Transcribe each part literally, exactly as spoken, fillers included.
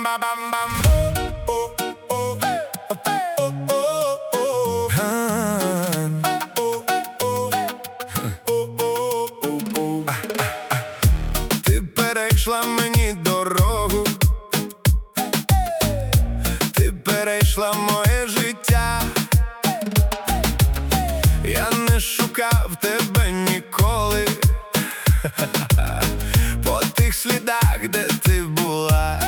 Ти перейшла мені дорогу, ти перейшла моє життя. Я не шукав тебе ніколи по тих слідах, де ти була.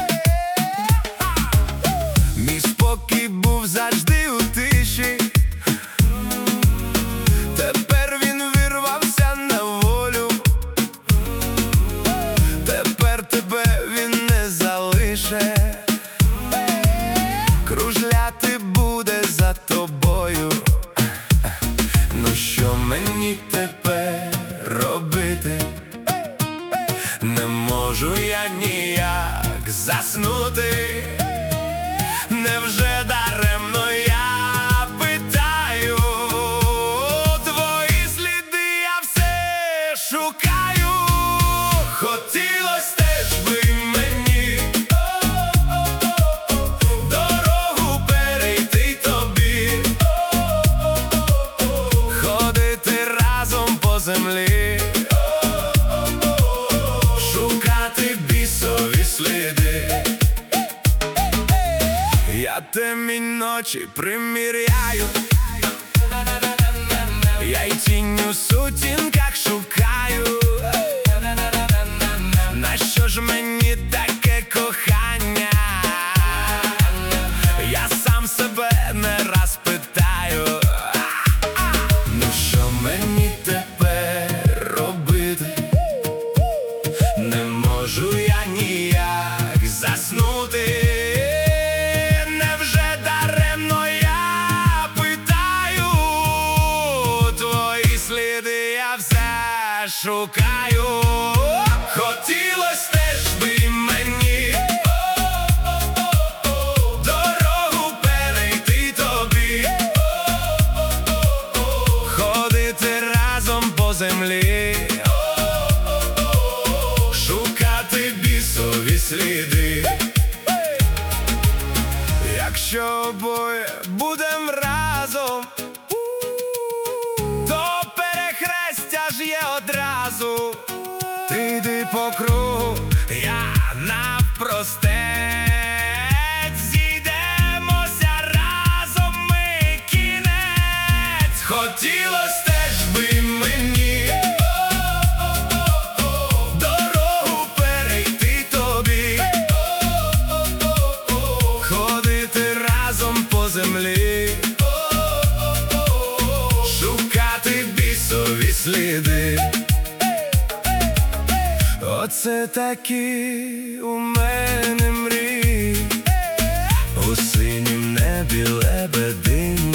Мій спокій був завжди у тиші, тепер він вирвався на волю. Тепер тебе він не залише, кружляти буде за тобою. Ну що мені тепер робити? Не можу я ніяк заснути. Невже даремно я питаю? Твої сліди я все шукаю. Хотілось теж би мені дорогу перейти тобі, ходити разом по землі, шукати бісові сліди. Я темінь ночі приміряю, я й тінь у сутінках шукаю. Нащо ж мені таке кохання? Я сам себе не раз питаю. Ну що мені тепер робити? Не можу я ніяк заснути. Невже даремно я питаю? Твої сліди я все шукаю. Хотілось теж би мені дорогу перейти тобі, ходити разом по землі, шукати бісові сліди. Якщо обоє будем разом, то перехрестя ж є одразу. Ти йди по кругу, я навпростець, зійдемося разом ми кінець. Хотілось теж би мені дорогу перейти тобі, ходити разом по землі, шукати бісові сліди. Оце такі у мене мрії, у синім небі лебедині.